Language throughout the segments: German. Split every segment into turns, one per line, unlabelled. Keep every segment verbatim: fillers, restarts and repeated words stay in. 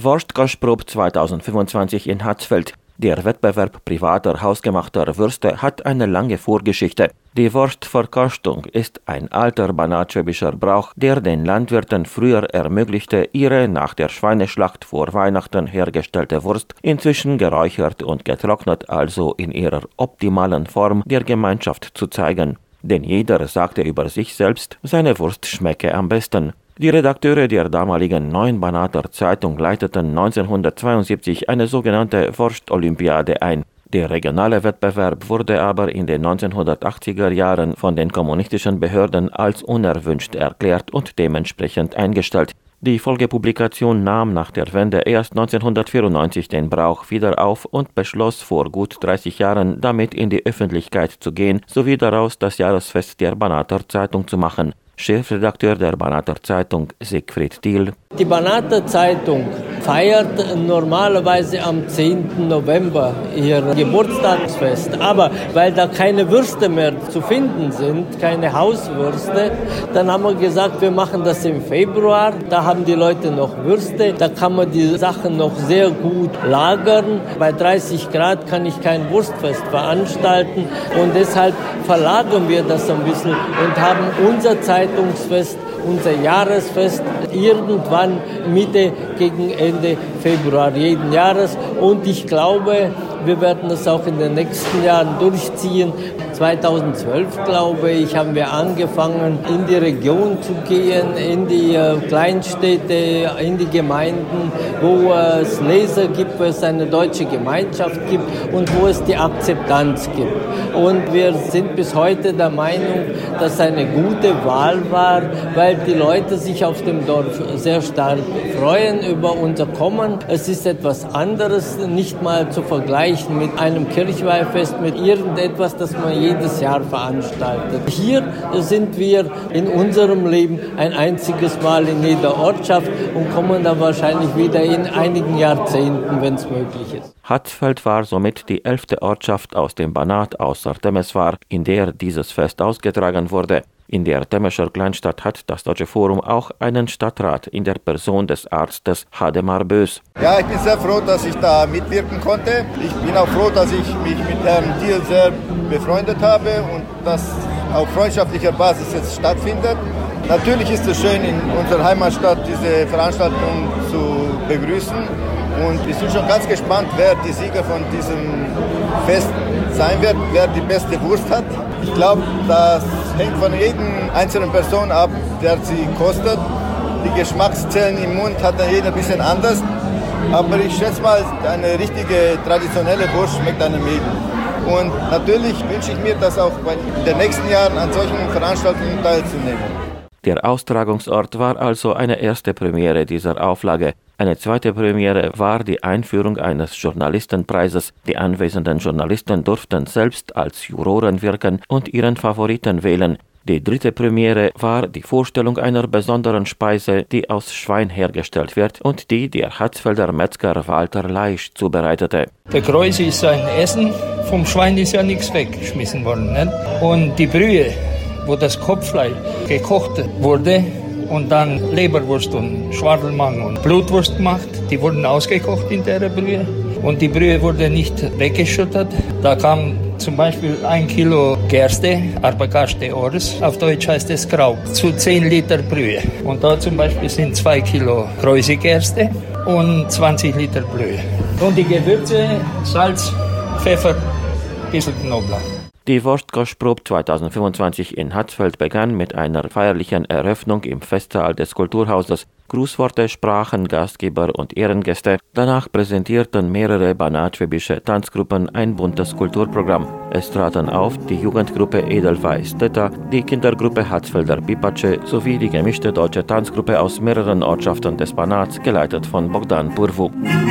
Wurstkoschprobe zweitausendfünfundzwanzig in Hatzfeld. Der Wettbewerb privater hausgemachter Würste hat eine lange Vorgeschichte. Die Wurstverkostung ist ein alter banatschwäbischer Brauch, der den Landwirten früher ermöglichte, ihre nach der Schweineschlacht vor Weihnachten hergestellte Wurst inzwischen geräuchert und getrocknet, also in ihrer optimalen Form, der Gemeinschaft zu zeigen. Denn jeder sagte über sich selbst, seine Wurst schmecke am besten. Die Redakteure der damaligen Neuen Banater Zeitung leiteten neunzehnhundertzweiundsiebzig eine sogenannte Wurstolympiade ein. Der regionale Wettbewerb wurde aber in den neunzehnhundertachtziger Jahren von den kommunistischen Behörden als unerwünscht erklärt und dementsprechend eingestellt. Die Folgepublikation nahm nach der Wende erst neunzehnhundertvierundneunzig den Brauch wieder auf und beschloss vor gut dreißig Jahren damit in die Öffentlichkeit zu gehen, sowie daraus das Jahresfest der Banater Zeitung zu machen. Chefredakteur der Banater Zeitung Siegfried Thiel.
Die Banater Zeitung feiert normalerweise am zehnten November ihr Geburtstagsfest. Aber weil da keine Würste mehr zu finden sind, keine Hauswürste, dann haben wir gesagt, wir machen das im Februar. Da haben die Leute noch Würste, da kann man die Sachen noch sehr gut lagern. Bei dreißig Grad kann ich kein Wurstfest veranstalten und deshalb verlagern wir das ein bisschen und haben unser Zeitungsfest, unser Jahresfest irgendwann Mitte gegen Ende Februar jeden Jahres. Und ich glaube, wir werden das auch in den nächsten Jahren durchziehen. zweitausendzwölf, glaube ich, haben wir angefangen, in die Region zu gehen, in die äh, Kleinstädte, in die Gemeinden, wo äh, es Leser gibt, wo es eine deutsche Gemeinschaft gibt und wo es die Akzeptanz gibt. Und wir sind bis heute der Meinung, dass es eine gute Wahl war, weil die Leute sich auf dem Dorf sehr stark freuen über unser Kommen. Es ist etwas anderes, nicht mal zu vergleichen mit einem Kirchweihfest, mit irgendetwas, das man jedes Jahr veranstaltet. Hier sind wir in unserem Leben ein einziges Mal in jeder Ortschaft und kommen dann wahrscheinlich wieder in einigen Jahrzehnten, wenn es möglich ist.
Hatzfeld war somit die elfte Ortschaft aus dem Banat außer Temeswar, in der dieses Fest ausgetragen wurde. In der Temescher Kleinstadt hat das Deutsche Forum auch einen Stadtrat in der Person des Arztes Hademar Bös.
Ja, ich bin sehr froh, dass ich da mitwirken konnte. Ich bin auch froh, dass ich mich mit Herrn Thiel sehr befreundet habe und das auf freundschaftlicher Basis jetzt stattfindet. Natürlich ist es schön, in unserer Heimatstadt diese Veranstaltung zu begrüßen. Und wir sind schon ganz gespannt, wer die Sieger von diesem Fest sein wird, wer die beste Wurst hat. Ich glaube, das hängt von jedem einzelnen Person ab, der sie kostet. Die Geschmackszellen im Mund hat dann jeder ein bisschen anders. Aber ich schätze mal, eine richtige traditionelle Wurst schmeckt einem jeden. Und natürlich wünsche ich mir, das auch in den nächsten Jahren an solchen Veranstaltungen teilzunehmen.
Der Austragungsort war also eine erste Premiere dieser Auflage. Eine zweite Premiere war die Einführung eines Journalistenpreises. Die anwesenden Journalisten durften selbst als Juroren wirken und ihren Favoriten wählen. Die dritte Premiere war die Vorstellung einer besonderen Speise, die aus Schwein hergestellt wird und die der Hatzfelder Metzger Walter Leisch zubereitete.
Der Kräuse ist ein Essen, vom Schwein ist ja nichts weggeschmissen worden. Nicht? Und die Brühe, wo das Kopffleisch gekocht wurde und dann Leberwurst und Schwadelmann und Blutwurst gemacht, die wurden ausgekocht in der Brühe und die Brühe wurde nicht weggeschüttet. Da kam zum Beispiel ein Kilo Gerste, Arbagaste Ors, auf Deutsch heißt es Grau, zu zehn Liter Brühe. Und da zum Beispiel sind zwei Kilo Kräusegerste und zwanzig Liter Brühe. Und die Gewürze, Salz, Pfeffer, ein bisschen Knoblauch.
Die Wurstkoschprobe zweitausendfünfundzwanzig in Hatzfeld begann mit einer feierlichen Eröffnung im Festsaal des Kulturhauses. Grußworte sprachen Gastgeber und Ehrengäste. Danach präsentierten mehrere banatschwäbische Tanzgruppen ein buntes Kulturprogramm. Es traten auf die Jugendgruppe Edelweiß Teta, die Kindergruppe Hatzfelder Pipace sowie die gemischte deutsche Tanzgruppe aus mehreren Ortschaften des Banats, geleitet von Bogdan Purvu.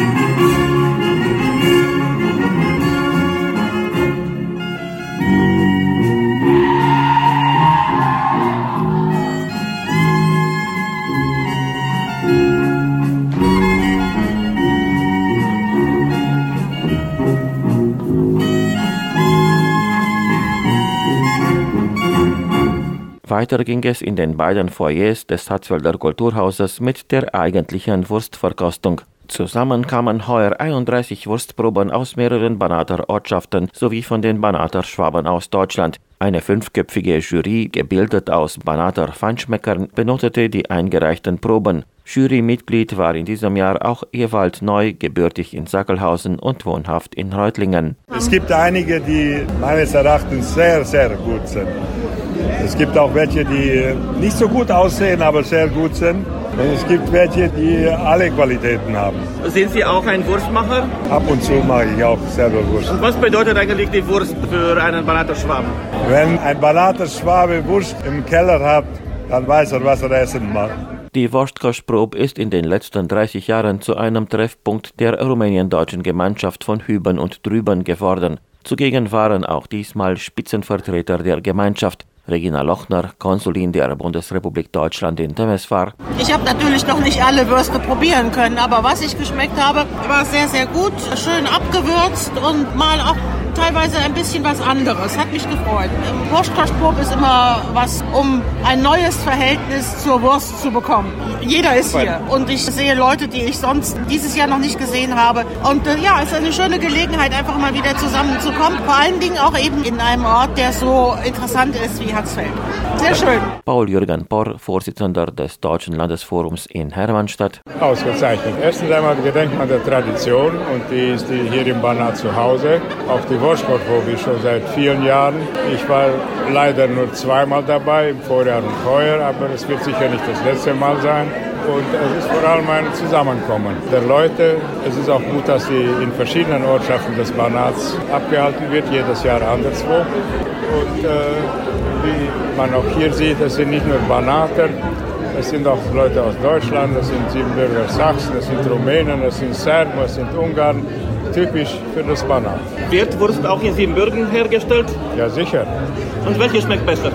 Weiter ging es in den beiden Foyers des Hatzfelder Kulturhauses mit der eigentlichen Wurstverkostung. Zusammen kamen heuer einunddreißig Wurstproben aus mehreren Banater Ortschaften sowie von den Banater Schwaben aus Deutschland. Eine fünfköpfige Jury, gebildet aus Banater Feinschmeckern, benotete die eingereichten Proben. Jurymitglied war in diesem Jahr auch Ewald Neu, gebürtig in Sackelhausen und wohnhaft in Reutlingen.
Es gibt einige, die meines Erachtens sehr, sehr gut sind. Es gibt auch welche, die nicht so gut aussehen, aber sehr gut sind. Und es gibt welche, die alle Qualitäten haben.
Sind Sie auch ein Wurstmacher?
Ab und zu mache ich auch selber Wurst.
Und was bedeutet eigentlich die Wurst für einen Banater Schwaben?
Wenn ein Banater Schwabe Wurst im Keller hat, dann weiß er, was er essen mag.
Die Wurstkostprobe ist in den letzten dreißig Jahren zu einem Treffpunkt der rumäniendeutschen Gemeinschaft von Hüben und Drüben geworden. Zugegen waren auch diesmal Spitzenvertreter der Gemeinschaft. Regina Lochner, Konsulin der Bundesrepublik Deutschland in Temeswar.
Ich habe natürlich noch nicht alle Würste probieren können, aber was ich geschmeckt habe, war sehr, sehr gut, schön abgewürzt und mal auch teilweise ein bisschen was anderes. Hat mich gefreut. Wurstkostprobe ist immer was, um ein neues Verhältnis zur Wurst zu bekommen. Jeder ist hier und ich sehe Leute, die ich sonst dieses Jahr noch nicht gesehen habe. Und äh, ja, es ist eine schöne Gelegenheit, einfach mal wieder zusammenzukommen. Vor allen Dingen auch eben in einem Ort, der so interessant ist wie Hatzfeld. Sehr schön.
Paul-Jürgen Porr, Vorsitzender des Deutschen Landesforums in Hermannstadt.
Ausgezeichnet. Erstens einmal gedenkt man der Tradition und die ist die hier im Banat zu Hause. Auch die Wurstkostprobe schon seit vielen Jahren. Ich war leider nur zweimal dabei, im Vorjahr und heuer, aber es wird sicher nicht das letzte Mal sein. Und es ist vor allem ein Zusammenkommen der Leute. Es ist auch gut, dass sie in verschiedenen Ortschaften des Banats abgehalten wird, jedes Jahr anderswo. Und äh, wie man auch hier sieht, es sind nicht nur Banater, es sind auch Leute aus Deutschland, es sind Siebenbürger Sachsen, es sind Rumänen, es sind Serben, es sind Ungarn. Typisch für das Banat.
Wird Wurst auch in Siebenbürgen hergestellt?
Ja, sicher.
Und welche schmeckt besser?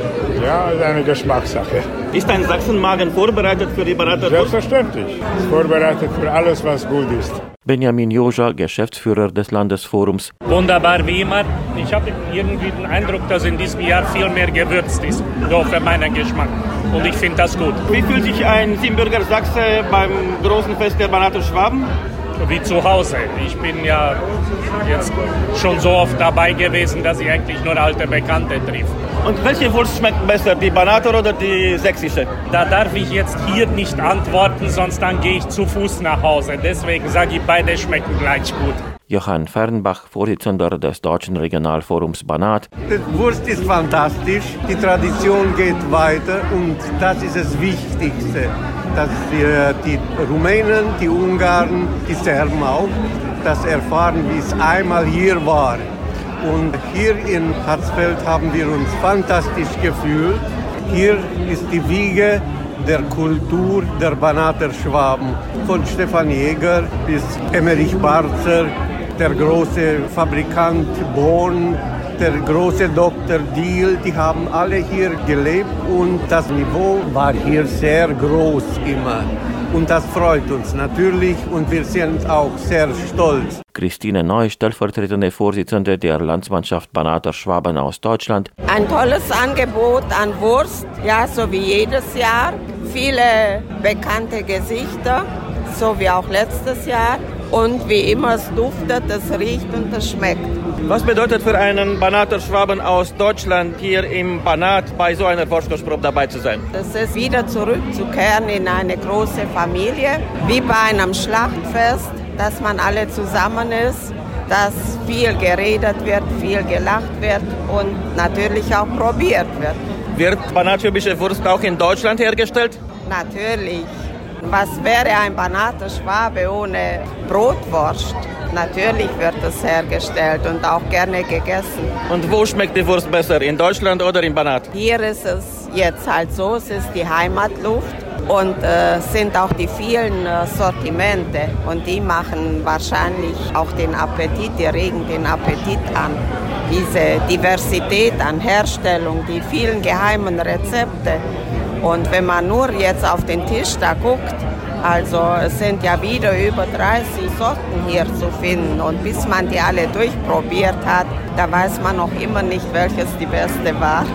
Ja, ist eine Geschmackssache.
Ist ein Sachsenmagen vorbereitet für die Banater?
Selbstverständlich. Ist vorbereitet für alles, was gut ist.
Benjamin Joja, Geschäftsführer des Landesforums.
Wunderbar wie immer. Ich habe irgendwie den Eindruck, dass in diesem Jahr viel mehr gewürzt ist, so für meinen Geschmack. Und ich finde das gut.
Wie fühlt sich ein Siebenbürger Sachse beim großen Fest der Banater Schwaben?
Wie zu Hause. Ich bin ja jetzt schon so oft dabei gewesen, dass ich eigentlich nur alte Bekannte triff.
Und welche Wurst schmeckt besser, die Banater oder die sächsische?
Da darf ich jetzt hier nicht antworten, sonst dann gehe ich zu Fuß nach Hause. Deswegen sage ich, beide schmecken gleich gut.
Johann Fernbach, Vorsitzender des Deutschen Regionalforums Banat.
Die Wurst ist fantastisch, die Tradition geht weiter und das ist das Wichtigste, dass wir die Rumänen, die Ungarn, die Serben auch, das erfahren, wie es einmal hier war. Und hier in Hatzfeld haben wir uns fantastisch gefühlt. Hier ist die Wiege der Kultur der Banater Schwaben, von Stefan Jäger bis Emmerich Barzer, der große Fabrikant Born, der große Doktor Diehl, die haben alle hier gelebt und das Niveau war hier sehr groß immer. Und das freut uns natürlich und wir sind auch sehr stolz.
Christine Neu, stellvertretende Vorsitzende der Landsmannschaft Banater Schwaben aus Deutschland.
Ein tolles Angebot an Wurst, ja, so wie jedes Jahr. Viele bekannte Gesichter, so wie auch letztes Jahr. Und wie immer, es duftet, es riecht und es schmeckt.
Was bedeutet für einen Banater Schwaben aus Deutschland, hier im Banat bei so einer Wurstkostprobe dabei zu sein?
Es ist wieder zurückzukehren in eine große Familie, wie bei einem Schlachtfest, dass man alle zusammen ist, dass viel geredet wird, viel gelacht wird und natürlich auch probiert wird.
Wird banatschwäbische Wurst auch in Deutschland hergestellt?
Natürlich. Was wäre ein Banater Schwabe ohne Brotwurst? Natürlich wird es hergestellt und auch gerne gegessen.
Und wo schmeckt die Wurst besser, in Deutschland oder im Banat?
Hier ist es jetzt halt so, es ist die Heimatluft und äh, sind auch die vielen äh, Sortimente und die machen wahrscheinlich auch den Appetit, die regen den Appetit an. Diese Diversität an Herstellung, die vielen geheimen Rezepte. Und wenn man nur jetzt auf den Tisch da guckt, also es sind ja wieder über dreißig Sorten hier zu finden. Und bis man die alle durchprobiert hat, da weiß man noch immer nicht, welches die beste war.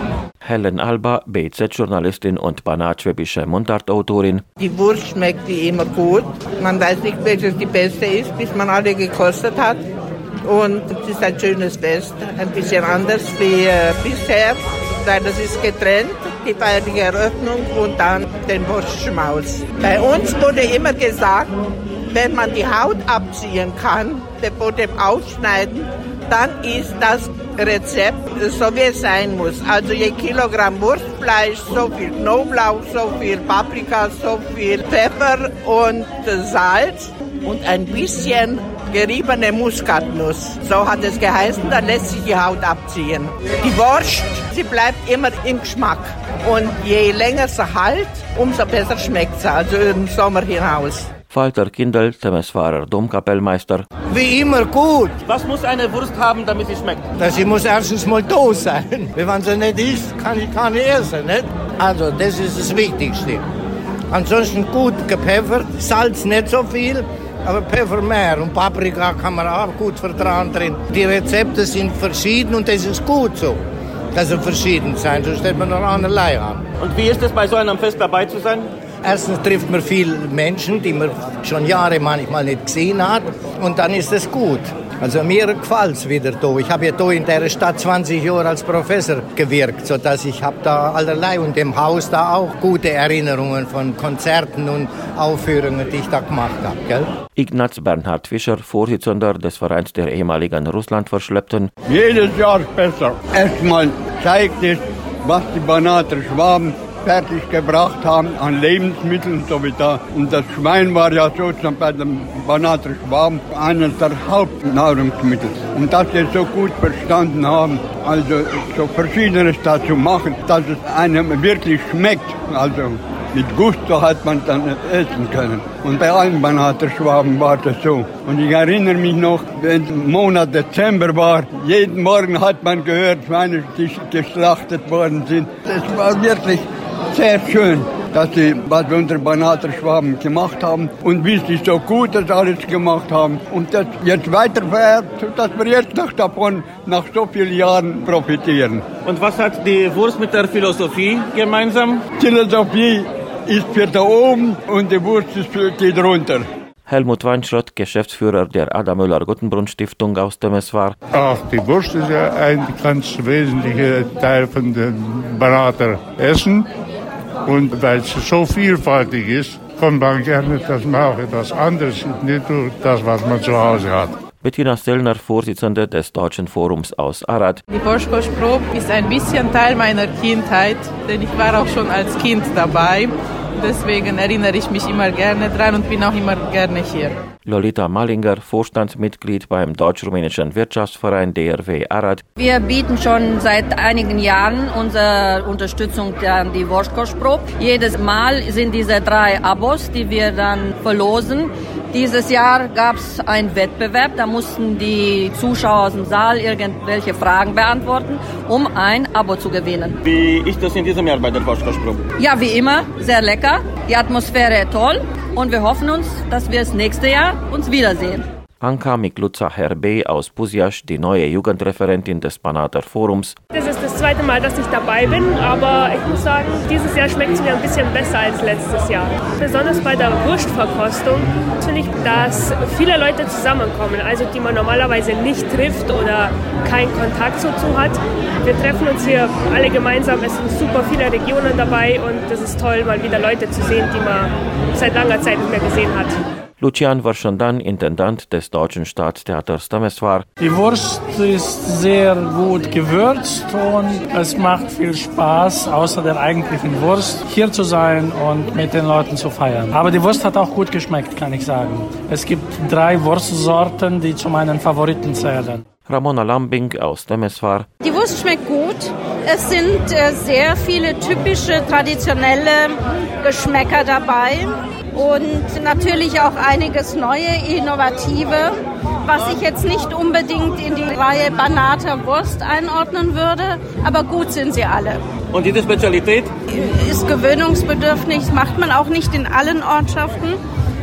Helen Alba, B Z-Journalistin und banatschwäbische Mundartautorin.
Die Wurst schmeckt wie immer gut. Man weiß nicht, welches die beste ist, bis man alle gekostet hat. Und es ist ein schönes Fest, ein bisschen anders wie äh, bisher, weil das ist getrennt, die feierliche Eröffnung und dann den Wurstschmaus. Bei uns wurde immer gesagt, wenn man die Haut abziehen kann, vor dem Aufschneiden, dann ist das Rezept so, wie es sein muss. Also je Kilogramm Wurstfleisch, so viel Knoblauch, so viel Paprika, so viel Pfeffer und Salz und ein bisschen geriebene Muskatnuss. So hat es geheißen, dann lässt sich die Haut abziehen. Die Wurst, sie bleibt immer im Geschmack. Und je länger sie halt, umso besser schmeckt sie, also im Sommer hinaus.
Walter Kindl, Temeswarer Domkapellmeister.
Wie immer gut.
Was muss eine Wurst haben, damit sie schmeckt?
Sie muss erstens mal da sein. Wenn man sie nicht isst, kann ich keine essen. Nicht? Also das ist das Wichtigste. Ansonsten gut gepfeffert, Salz nicht so viel, aber Pfeffer mehr. Und Paprika kann man auch gut vertrauen drin. Die Rezepte sind verschieden und das ist gut so, dass sie verschieden sind. Sonst stellt man noch allerlei an.
Und wie ist es, bei so einem Fest dabei zu sein?
Erstens trifft man viele Menschen, die man schon Jahre manchmal nicht gesehen hat. Und dann ist es gut. Also mir gefällt es wieder da. Ich habe ja da in der Stadt zwanzig Jahre als Professor gewirkt, sodass ich habe da allerlei und im Haus da auch gute Erinnerungen von Konzerten und Aufführungen, die ich da gemacht habe. Gell?
Ignaz Bernhard Fischer, Vorsitzender des Vereins der ehemaligen Russlandverschleppten.
Jedes Jahr besser. Erstmal zeigt es, was die Banater Schwaben fertiggebracht haben an Lebensmitteln, so wie da. Und das Schwein war ja sozusagen bei den Banater Schwaben eines der Hauptnahrungsmittel. Und dass sie so gut verstanden haben, also so Verschiedenes dazu machen, dass es einem wirklich schmeckt. Also mit Gusto hat man dann essen können. Und bei allen Banater Schwaben war das so. Und ich erinnere mich noch, wenn der Monat Dezember war, jeden Morgen hat man gehört, Schweine, die geschlachtet worden sind. Das war wirklich sehr schön, dass sie, was unsere Banater Schwaben gemacht haben und wie sie so gut das alles gemacht haben. Und das jetzt weiterfährt, dass wir jetzt noch davon nach so vielen Jahren profitieren.
Und was hat die Wurst mit der Philosophie gemeinsam?
Philosophie ist für da oben und die Wurst ist für die drunter.
Helmut Weinschrott, Geschäftsführer der Ada Müller-Guttenbrunn-Stiftung aus Temeswar.
Ach, die Wurst ist ja ein ganz wesentlicher Teil von dem Banater Essen. Und weil es so vielfältig ist, kommt man gerne, dass man auch etwas anderes isst, nicht nur das, was man zu Hause hat.
Bettina Sellner, Vorsitzende des Deutschen Forums aus Arad.
Die Wurstkochprobe ist ein bisschen Teil meiner Kindheit, denn ich war auch schon als Kind dabei. Deswegen erinnere ich mich immer gerne dran und bin auch immer gerne hier.
Lolita Malinger, Vorstandsmitglied beim Deutsch-Rumänischen Wirtschaftsverein D R W Arad.
Wir bieten schon seit einigen Jahren unsere Unterstützung an die Wurstkochprobe. Jedes Mal sind diese drei Abos, die wir dann verlosen. Dieses Jahr gab es einen Wettbewerb, da mussten die Zuschauer aus dem Saal irgendwelche Fragen beantworten, um ein Abo zu gewinnen.
Wie ist das in diesem Jahr bei der Wurstkochprobe?
Ja, wie immer, sehr lecker, die Atmosphäre toll und wir hoffen uns, dass wir das nächste Jahr uns wiedersehen.
Anka Mikluza-Herbe aus Puziasch, die neue Jugendreferentin des Banater Forums.
Das ist das zweite Mal, dass ich dabei bin, aber ich muss sagen, dieses Jahr schmeckt es mir ein bisschen besser als letztes Jahr. Besonders bei der Wurstverkostung finde ich, dass viele Leute zusammenkommen, also die man normalerweise nicht trifft oder keinen Kontakt dazu hat. Wir treffen uns hier alle gemeinsam, es sind super viele Regionen dabei und es ist toll, mal wieder Leute zu sehen, die man seit langer Zeit nicht mehr gesehen hat.
Lucian Warschandan, Intendant des Deutschen Staatstheaters Temeswar.
Die Wurst ist sehr gut gewürzt und es macht viel Spaß, außer der eigentlichen Wurst, hier zu sein und mit den Leuten zu feiern. Aber die Wurst hat auch gut geschmeckt, kann ich sagen. Es gibt drei Wurstsorten, die zu meinen Favoriten zählen.
Ramona Lambing aus Temeswar.
Die Wurst schmeckt gut. Es sind äh, sehr viele typische, traditionelle Geschmäcker dabei. Und natürlich auch einiges Neue, Innovative, was ich jetzt nicht unbedingt in die Reihe Banater Wurst einordnen würde, aber gut sind sie alle.
Und diese Spezialität?
Ist gewöhnungsbedürftig, macht man auch nicht in allen Ortschaften.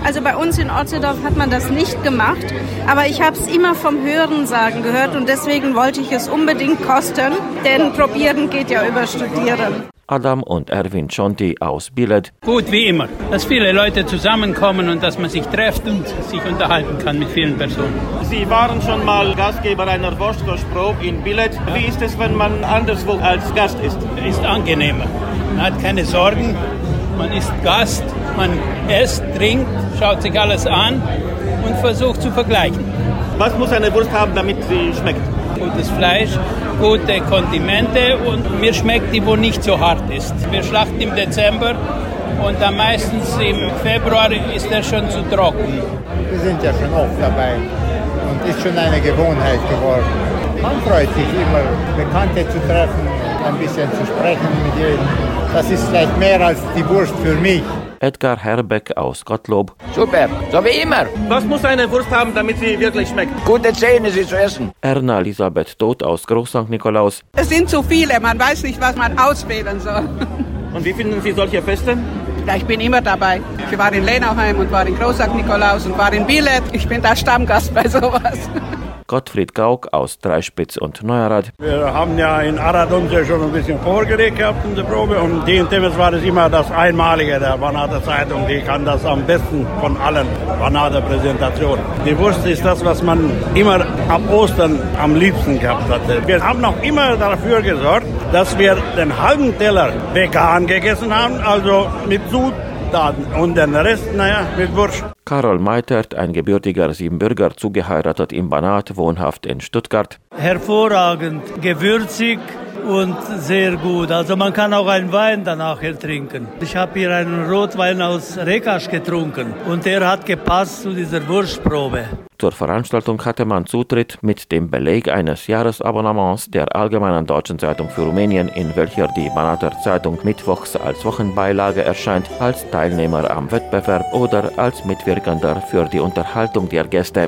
Also bei uns in Otzdorf hat man das nicht gemacht, aber ich habe es immer vom Hörensagen gehört und deswegen wollte ich es unbedingt kosten, denn probieren geht ja über Studieren.
Adam und Erwin Schonti aus Bieled.
Gut, wie immer, dass viele Leute zusammenkommen und dass man sich trifft und sich unterhalten kann mit vielen Personen.
Sie waren schon mal Gastgeber einer Wurstkochprobe in Bieled. Wie ist es, wenn man anderswo als Gast ist?
Ist angenehmer. Man hat keine Sorgen, man ist Gast, man isst, trinkt, schaut sich alles an und versucht zu vergleichen.
Was muss eine Wurst haben, damit sie schmeckt?
Gutes Fleisch, gute Kondimente und mir schmeckt die, wo nicht so hart ist. Wir schlachten im Dezember und dann meistens im Februar ist er schon zu trocken.
Wir sind ja schon oft dabei und ist schon eine Gewohnheit geworden. Man freut sich immer, Bekannte zu treffen, ein bisschen zu sprechen mit ihnen. Das ist vielleicht mehr als die Wurst für mich.
Edgar Herbeck aus Gottlob.
Super, so wie immer.
Was muss eine Wurst haben, damit sie wirklich schmeckt?
Gute Zähne, sie zu essen.
Erna Elisabeth Todt aus Groß Sankt Nikolaus.
Es sind zu viele, man weiß nicht, was man auswählen soll.
Und wie finden Sie solche Feste?
Ja, ich bin immer dabei. Ich war in Lenauheim und war in Groß Sankt Nikolaus und war in Bieled. Ich bin da Stammgast bei sowas.
Gottfried Gauck aus Dreispitz und Neuerath.
Wir haben ja in Arad uns ja schon ein bisschen vorgelegt gehabt in der Probe und die in Temes war das immer das Einmalige der Banater Zeitung. Die kann das am besten von allen Banater Präsentationen. Die Wurst ist das, was man immer ab Ostern am liebsten gehabt hatte. Wir haben noch immer dafür gesorgt, dass wir den halben Teller vegan gegessen haben, also mit Zutaten und den Rest, naja, mit Wurst.
Karol Meitert, ein gebürtiger Siebenbürger, zugeheiratet im Banat, wohnhaft in Stuttgart.
Hervorragend, gewürzig und sehr gut. Also man kann auch einen Wein danach hier trinken. Ich habe hier einen Rotwein aus Rekasch getrunken und der hat gepasst zu dieser Wurstprobe.
Zur Veranstaltung hatte man Zutritt mit dem Beleg eines Jahresabonnements der Allgemeinen Deutschen Zeitung für Rumänien, in welcher die Banater Zeitung mittwochs als Wochenbeilage erscheint, als Teilnehmer am Wettbewerb oder als Mitwirkender für die Unterhaltung der Gäste.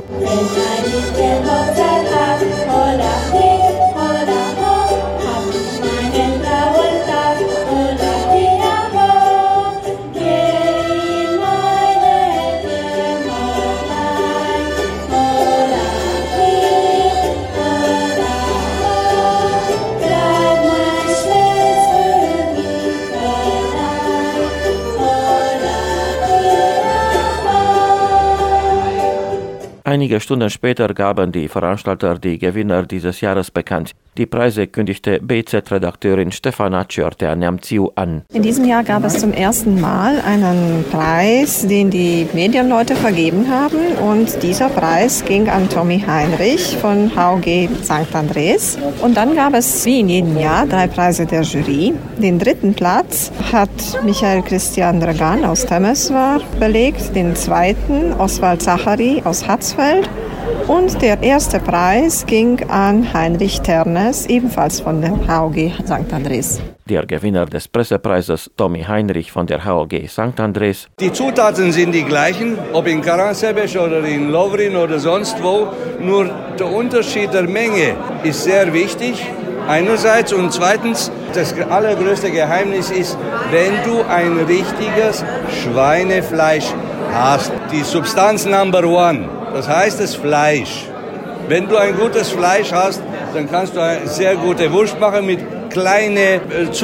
Einige Stunden später gaben die Veranstalter die Gewinner dieses Jahres bekannt. Die Preise kündigte B Z-Redakteurin Stefana Ciortea-Neamțiu an.
In diesem Jahr gab es zum ersten Mal einen Preis, den die Medienleute vergeben haben. Und dieser Preis ging an Tommy Heinrich von H O G Sankt Andres. Und dann gab es, wie in jedem Jahr, drei Preise der Jury. Den dritten Platz hat Michael Christian Dragan aus Temeswar belegt, den zweiten Oswald Zachary aus Hatzfeld. Und der erste Preis ging an Heinrich Ternes, ebenfalls von der H O G Sankt Andres.
Der Gewinner des Pressepreises, Tommy Heinrich von der H O G Sankt Andres.
Die Zutaten sind die gleichen, ob in Karansebeș oder in Lovrin oder sonst wo. Nur der Unterschied der Menge ist sehr wichtig. Einerseits und zweitens, das allergrößte Geheimnis ist, wenn du ein richtiges Schweinefleisch hast. Die Substanz Number One. Das heißt das Fleisch. Wenn du ein gutes Fleisch hast, dann kannst du eine sehr gute Wurst machen mit kleinen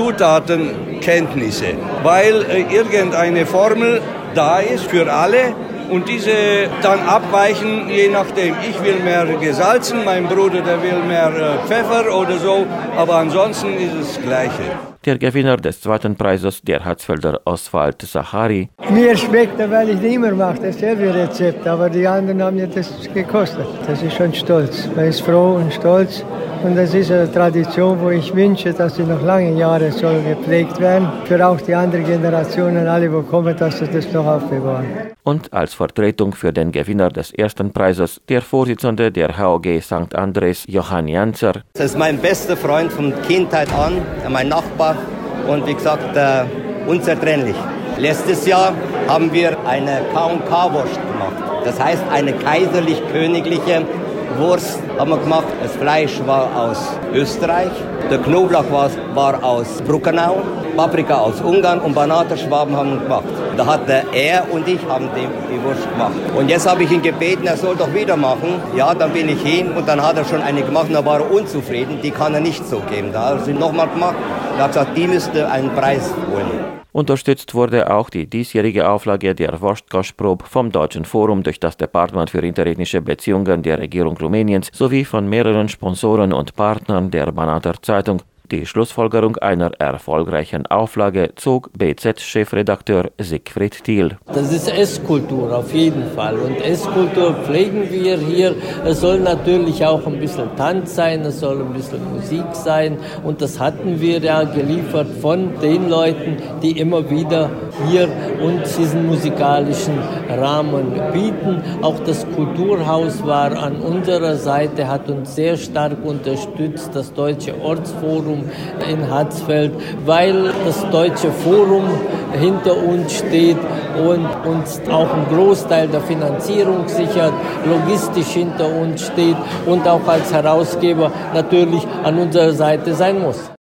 Zutatenkenntnisse. Weil äh, irgendeine Formel da ist für alle und diese dann abweichen, je nachdem. Ich will mehr gesalzen, mein Bruder der will mehr äh, Pfeffer oder so, aber ansonsten ist es das Gleiche.
Der Gewinner des zweiten Preises, der Hatzfelder Oswald Zachary.
Mir schmeckt, weil ich nicht mehr mache, dasselbe Rezept, aber die anderen haben ja das gekostet. Das ist schon stolz. Man ist froh und stolz. Und das ist eine Tradition, wo ich wünsche, dass sie noch lange Jahre soll gepflegt werden. Für auch die anderen Generationen, alle, die kommen, dass sie das noch aufbewahren.
Und als Vertretung für den Gewinner des ersten Preises der Vorsitzende der H O G Sankt Andres, Johann Janzer.
Das ist mein bester Freund von Kindheit an, mein Nachbar und wie gesagt, äh, unzertrennlich. Letztes Jahr haben wir eine K und K-Wurst gemacht. Das heißt eine kaiserlich-königliche Wurst haben wir gemacht. Das Fleisch war aus Österreich. Der Knoblauch war, war aus Bruckenau. Paprika aus Ungarn und Banater Schwaben haben wir gemacht. Da hat er und ich haben die, die Wurst gemacht. Und jetzt habe ich ihn gebeten, er soll doch wieder machen. Ja, dann bin ich hin und dann hat er schon eine gemacht und da war er unzufrieden. Die kann er nicht so geben. Da hat er sie nochmal gemacht und hat gesagt, die müsste einen Preis holen.
Unterstützt wurde auch die diesjährige Auflage der Wurstkoschprobe vom Deutschen Forum durch das Departement für interethnische Beziehungen der Regierung Rumäniens sowie von mehreren Sponsoren und Partnern der Banater Zeitung. Die Schlussfolgerung einer erfolgreichen Auflage zog B Z-Chefredakteur Siegfried Thiel.
Das ist Esskultur auf jeden Fall und Esskultur pflegen wir hier. Es soll natürlich auch ein bisschen Tanz sein, es soll ein bisschen Musik sein und das hatten wir ja geliefert von den Leuten, die immer wieder hier uns diesen musikalischen Rahmen bieten. Auch das Kulturhaus war an unserer Seite, hat uns sehr stark unterstützt, das Deutsche Ortsforum in Hatzfeld, weil das Deutsche Forum hinter uns steht und uns auch einen Großteil der Finanzierung sichert, logistisch hinter uns steht und auch als Herausgeber natürlich an unserer Seite sein muss.